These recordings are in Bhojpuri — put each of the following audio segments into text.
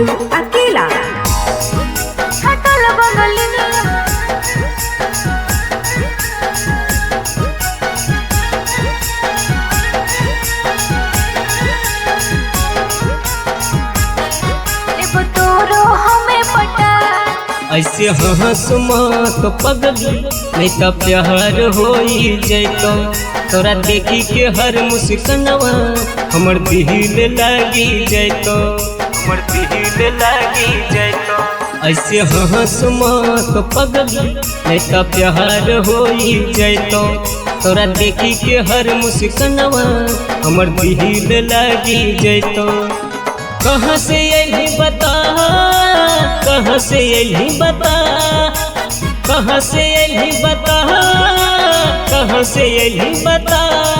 गुड्डू अकेला। ऐसे हंस मत पगली नहीं तो प्यार होई जैतो तोरा देखी के हर मुस्कनवा हमर दिल लागी जैतो ऐसे हंस मत पगली नहीं तो प्यार होई जैतो तोरा देखी के हर मुस्कनवा हमर दिल लागी जैतो कहाँ से यही बता कहाँ से यही बता कहाँ से यही बता कहाँ से यही बता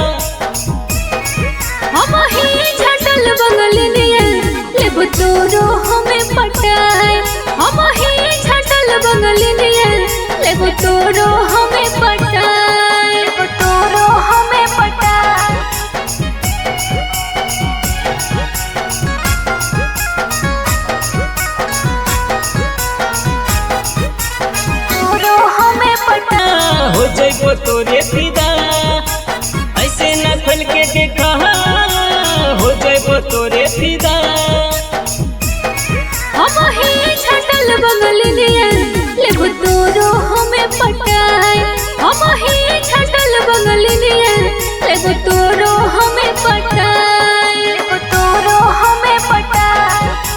हम ही झटल बगल नियर लेबो तोरो हमें पटाए हम ही झटल बगल नियर लेबो तोरो हमें पटाए तोरो हमें पटाए हो जाइबो तोरे फिदा ऐसे न खोल के देखा हो जाइबो तोरे फिदा हम ही झटल बगल नियर लेबो तोरो हमें पटाए हम ही झटल बगल नियर लेबो तोरो हमें पटाए तोरो हमें पटाए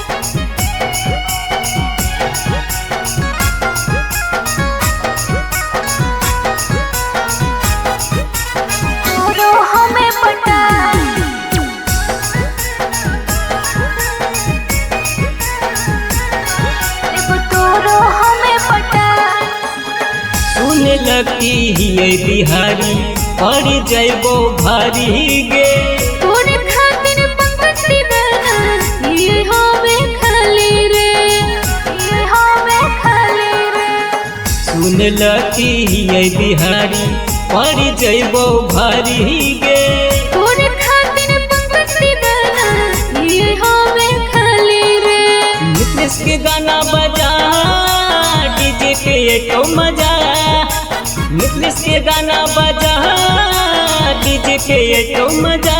सुने लगती है बिहारी पड़ जाइबो भारी गे तोरे खातिर पंक्ति देना ये हमें खाली रे ये हमें खाली रे सुने लगती है बिहारी पड़ जाइबो भारी गे तोरे खातिर पंक्ति देना ये हमें खाली रे नितेश के गाना बजा डीजे पे एको मजा नितेश के गाना बजा डीजे पे एको मजा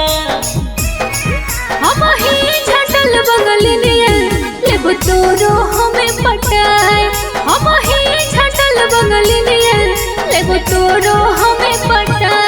हम ही झटल बगल नियर लेबो तोरो हमें पटाए हम ही झटल बगल नियर लेबो तोरो हमें पटाए।